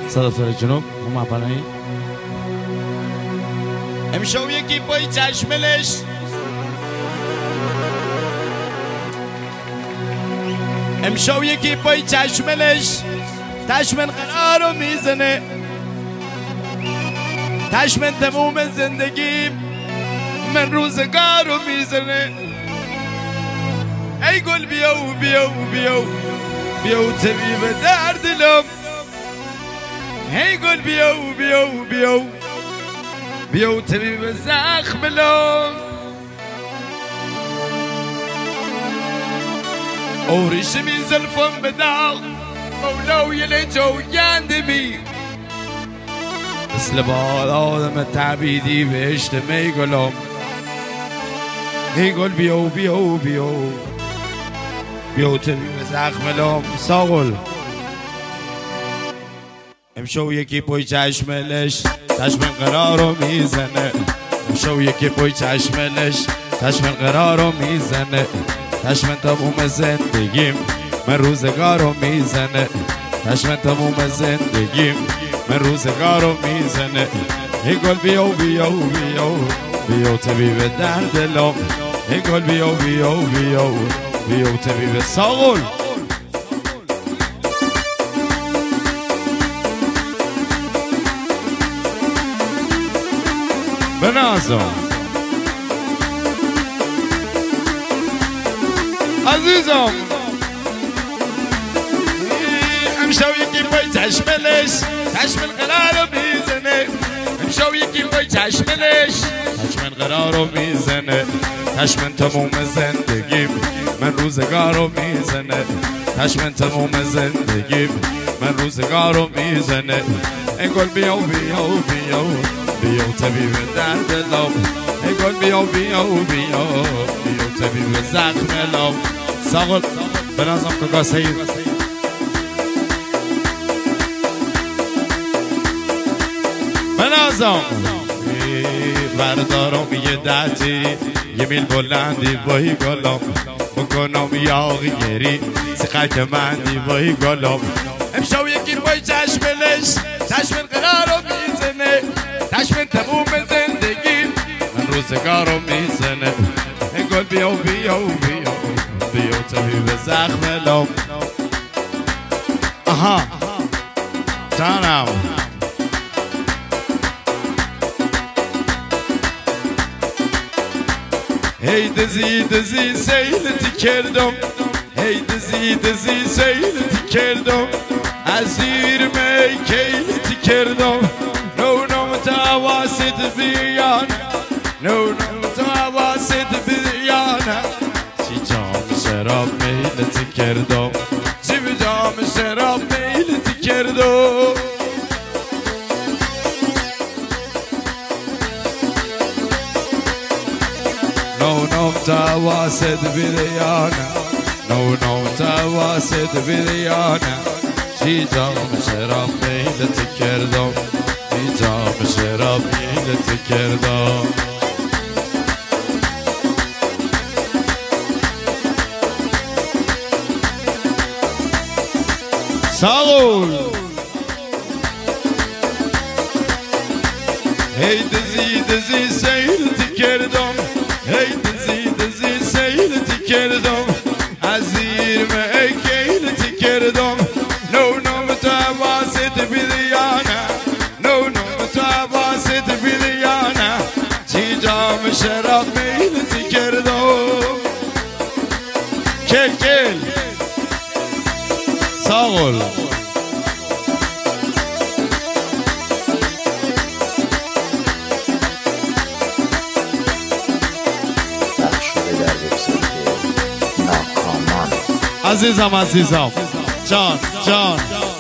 صدفتر جنوب هم اپنایی امشو یکی پای چشملش امشو یکی پای چشملش تشمن قرارو میزنه تشمن تموم زندگی من روزگارو میزنه ای گل بیاو بیاو بیاو بیاو طبیب درد لم ای گل بیاو بیاو بیاو بیاو طبیب زخم لم اوریش می زلفم بداغ مولاوی لجو گندمی مثل بال آدم تعبیدی بهشت می گلم ای گل بیاو بیاو بیاو بیاو طبیب زخم لم ساغل امشو یکی پای چشملش چشم قرارو میزنه امشو یکی پای چشملش چشم قرارو میزنه چشم تموم زندگیم من روزگارو میزنه چشم تموم زندگیم من روزگارو میزنه ای گل بیاو بیاو بیاو بیاو طبیب درد لم ای گل بیاو بیاو بیاو بیاو طبیب ساغل بنازم عزیزم امشو یکی پای چشملش چشم قرارو میزنه امشو یکی پای چشملش چشم قرارو میزنه چشم تموم زندگیم من روزگارو میزنه چشم تموم زندگیم من روزگارو میزنه ای گل بیاو بیاو بیاو بیاو طبیب درد لم ای گل بیاو بیاو بیاو بیاو طبیب زخم لم ساغل بنازم کاکا سید بنازم بردارم یه دتی یه میل بلندی بایی گلم بکنم یاغی گری سقک مندی بایی گلم امشو یکی بای چشملش چشم قرارو میزنه چشم تموم زندگی من روزگارو میزنه ای گل بیاو بیاو بیاو بیاو طبیب زخم لم آها جانم هی دزی دزی سیلتی کردم هی دزی دزی سیلتی کردم از زیر می کیلتی کردم نو متواسط بیان نو متواسط بیان چی جام شراب میلتی کردم چی به جام شراب میلتی کردم نو متواسط بیان نو متواسط بیان چی جام شراب میلتی کردم چی جام شراب میلتی کردم ساغل هی دزی دزی سیلتی کردم هی دزی دزی سیلتی کردم از زیر می کیلتی کردم نو متواسط بیانه نو متواسط بیانه چی جام شراب میلتی کردم کل کل ساغل عزیزم عزیزم جان جان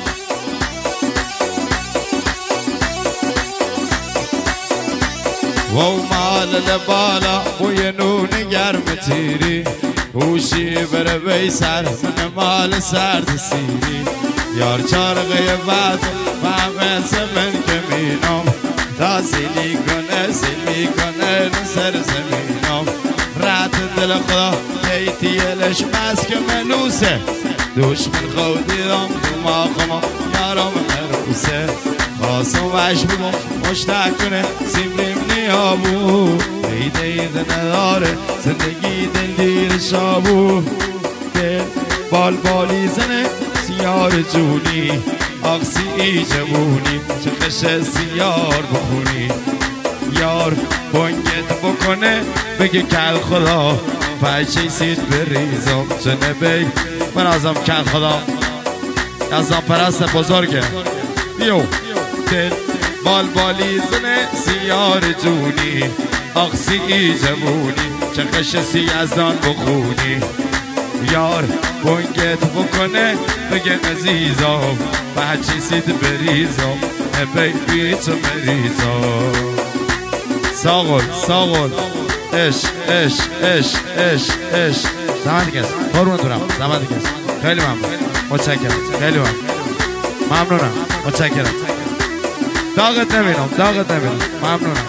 و مال لبالا بوی نون گرم تیری هوشی بره بیسر من مال سرد سیری یار چارقه بعد فهم زمن که مینم تا سیلی کنه سر زمینم رات دل خدا هیتیلش مسک منوسه دوش من خودیدم تو ما خما یارم اوسه خاصم وش بگم مشتق کنه سیمریم نیابو ایده ایده نداره زندگی دل دیر شابو دل بال بالی زنه سیار جونی آقسی جوونی چه قش سیار بخونی یار بانگت بکنه بگه کل خدا پچه سید بریزم چنه بی منازم کل خدا یزدان پرست بزرگه بیو دل بال بالی زنه سیار جونی آقسی جوونی چه قشسی یزدان بخونی یار بانگت بکنه بگه عزیزم بچه سید بریزم بیبی تو مریزم ساغل ساغل اش اش اش اش اش زمان دیگه است قربون دارم زمان دیگه است خیلی ممنون متشکرم خیلی ممنونم متشکرم داغت نمیدم ممنونم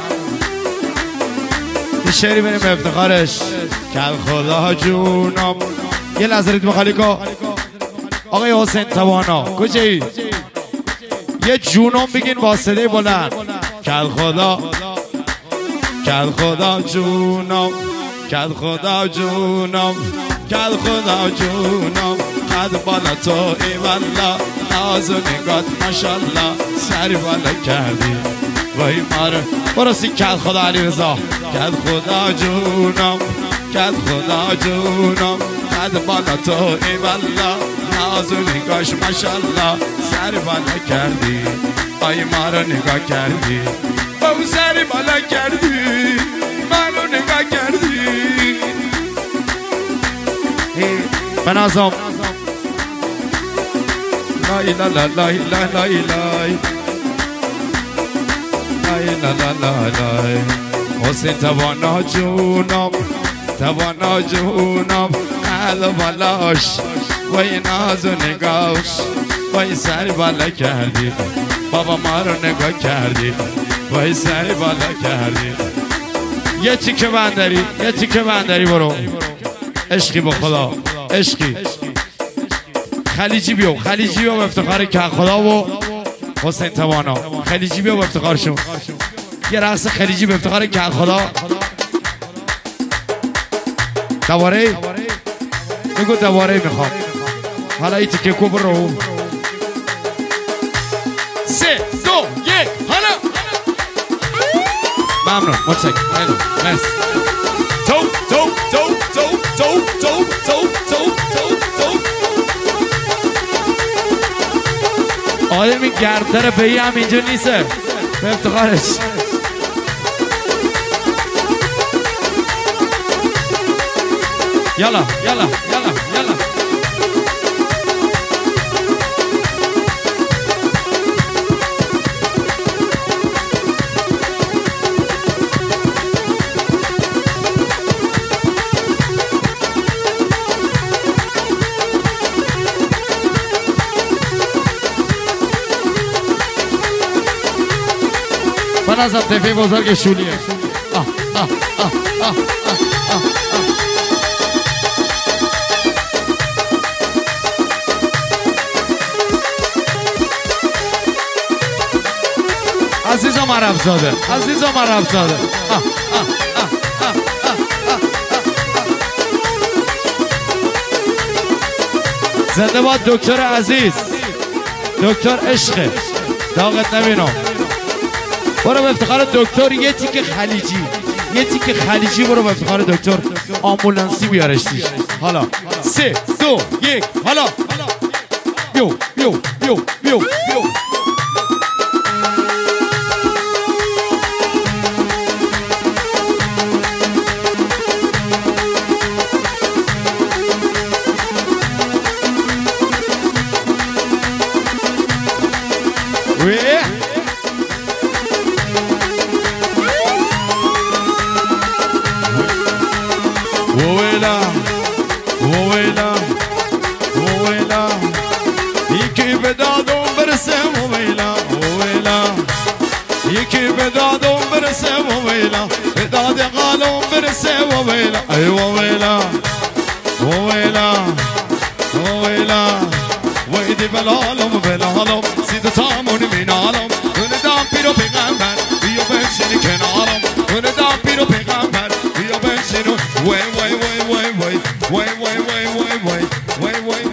یه شعری بریم به افتخارش کل خدا جونم یه لحظه ریتم خالیکا آقای حسین توانا کجایی یه جونم بگین با صدای بلند کل خدا کل خدا جونم کل خدا جونم کل خدا جونم قد بالا تو ای والا ناز و نگات ماشالله سری بالا کردی وای ماره برسی کل خدا علی رضا کل خدا جونم کل خدا جونم قد بالا تو ای والا ناز و نگاش ماشالله سری بالا کردی وای ماره نگاه کردی او سری بالا کردی منو نگاه کردی بنازم لای لا لا لای لا لای لای لای لا لا لا لای حسین توانا جونم توانا جونم قد بالاش وای ناز و نگاش وای سری بالا کردی بابا ما رو نگاه کردی وای سری بالا کردی یه تیکه بندری برو عشقی با خدا عشقی خلیجی بیو به افتخار که خدا و حسین توانا خلیجی بیو به افتخارشون یه رقص خلیجی به افتخار که خدا دواره بگو دواره میخوام حالا ای تیکه کو برو 3 2 1 حالا ممنون متشکرم مرسی آدمی گردر بهی هم اینجا نیسته به افتخارش یالا من از تفی بزرگ شولیه عزیزم عرب زاده زنده باد دکتر عزیز دکتر عشقه داغت نبینم برو به افتخار دکتر یه تیک خلیجی برو به افتخار دکتر آمبولانسی بیارشتی حالا 3 2 1 حالا بیو یکی به دادم برسه و ویلا به داد قالم برسه و ویلا ای و ویلا و ویلا و ویلا ویدی بلالم بلالم سید تامون مینالم دام پیرو پیغمبر بیا بنشینی کنارم دام پیرو پیغمبر بیا بنشینی وای وای وای وای وای وای وای وای وای وای وای وای